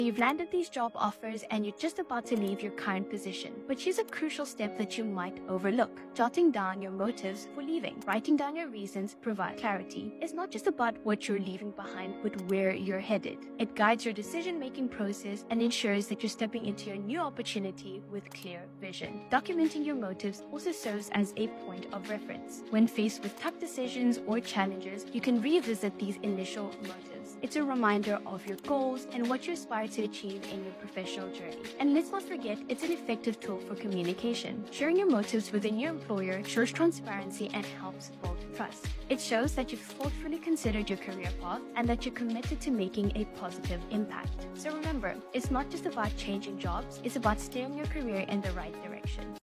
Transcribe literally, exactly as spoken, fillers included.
You've landed these job offers and you're just about to leave your current position. But here's a crucial step that you might overlook. Jotting down your motives for leaving. Writing down your reasons provide clarity. It's not just about what you're leaving behind, but where you're headed. It guides your decision-making process and ensures that you're stepping into your new opportunity with clear vision. Documenting your motives also serves as a point of reference. When faced with tough decisions or challenges, you can revisit these initial motives. It's a reminder of your goals and what you aspire to achieve in your professional journey. And let's not forget, it's an effective tool for communication. Sharing your motives with a new employer shows transparency and helps build trust. It shows that you've thoughtfully considered your career path and that you're committed to making a positive impact. So remember, it's not just about changing jobs, it's about steering your career in the right direction.